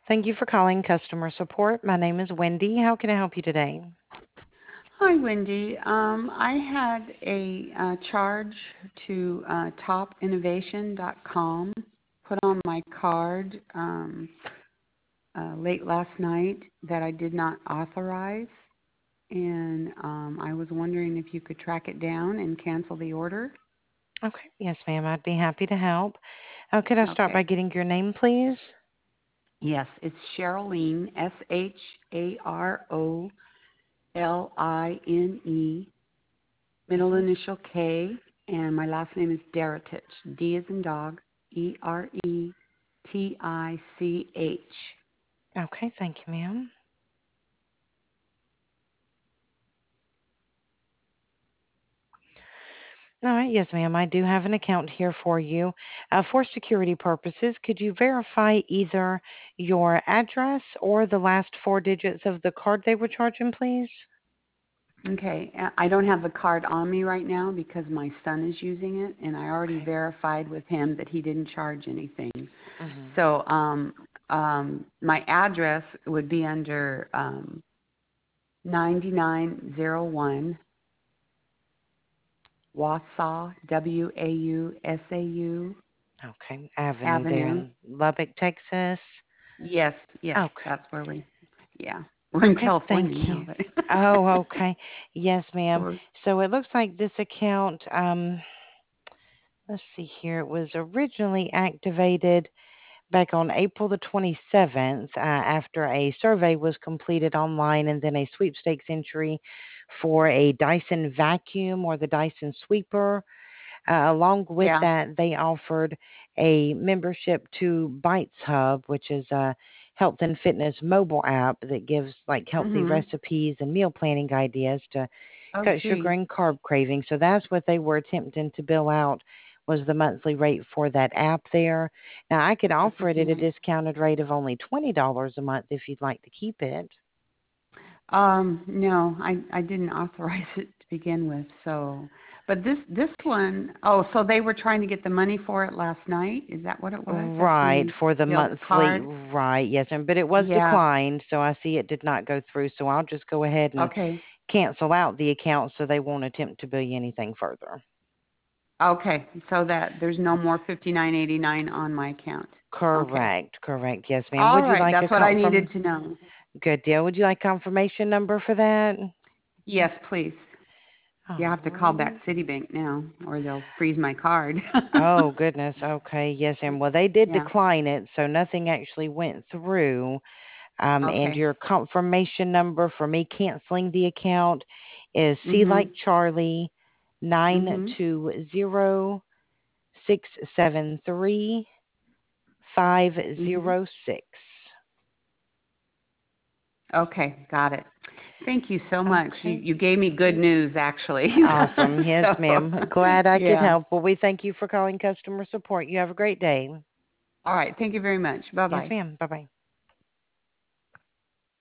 Thank you for calling customer support. My name is Wendy. How can I help you today? Hi, Wendy. I had a charge to topinnovation.com put on my card late last night that I did not authorize, and I was wondering if you could track it down and cancel the order. Okay. Yes, ma'am. I'd be happy to help. Could I start by Okay. getting your name, please? Yes, it's Cheryline, Sharoline, middle Hmm. initial K, and my last name is Deretich. D as in dog, Eretich. Okay. Thank you, ma'am. All right. Yes, ma'am. I do have an account here for you. For security purposes, could you verify either your address or the last four digits of the card they were charging, please? Okay, I don't have the card on me right now because my son is using it, and I already Okay. verified with him that he didn't charge anything. Hmm. So, my address would be under 9901 Wausau, Wausau Okay. Avenue there Avenue. in Lubbock, Texas. Yes, yes, Okay. that's where yeah, we're in Okay, thank California now, you. but Oh, okay. Yes, ma'am. Or- So it looks like this account, let's see here, it was originally activated back on April the 27th, after a survey was completed online and then a sweepstakes entry for a Dyson vacuum or the Dyson sweeper. Along with yeah. that, they offered a membership to Bites Hub, which is a health and fitness mobile app that gives like healthy Mhm. recipes and meal planning ideas to Oh, cut sugar gee. and carb cravings. So that's what they were attempting to bill out was the monthly rate for that app there. Now I could The offer it at a 59. discounted rate of only $20 a month if you'd like to keep it. No, I didn't authorize it to begin with. So, but this one, oh, so they were trying to get the money for it last night. Is that what it was? That's when Right, you for the mailed the monthly, card. right, yes, and but it was Yeah. declined, so I see it did not go through, so I'll just go ahead and Okay. cancel out the account so they won't attempt to bill you anything further. Okay. So that there's no more 59.89 on my account. Okay. Correct, correct, yes, ma'am. All Would you right. like a That's what I needed to know. good deal. Would you like confirmation number for that? Yes, please. You have to call back Alrighty. Citibank now, or they'll freeze my card. Oh, goodness. Okay. Yes, and well, they did Yeah. decline it, so nothing actually went through. And Okay. your confirmation number for me canceling the account is C like Mhm. Charlie nine Mhm. two zero 673 five Mhm. zero six. Okay, got it. Thank you so much. You Okay. you gave me good news actually. Awesome. Yes, So, ma'am. Glad I could yeah. help. Well, we thank you for calling customer support. You have a great day. All right. Thank you very much. Yes, Bye-bye. ma'am. Bye bye.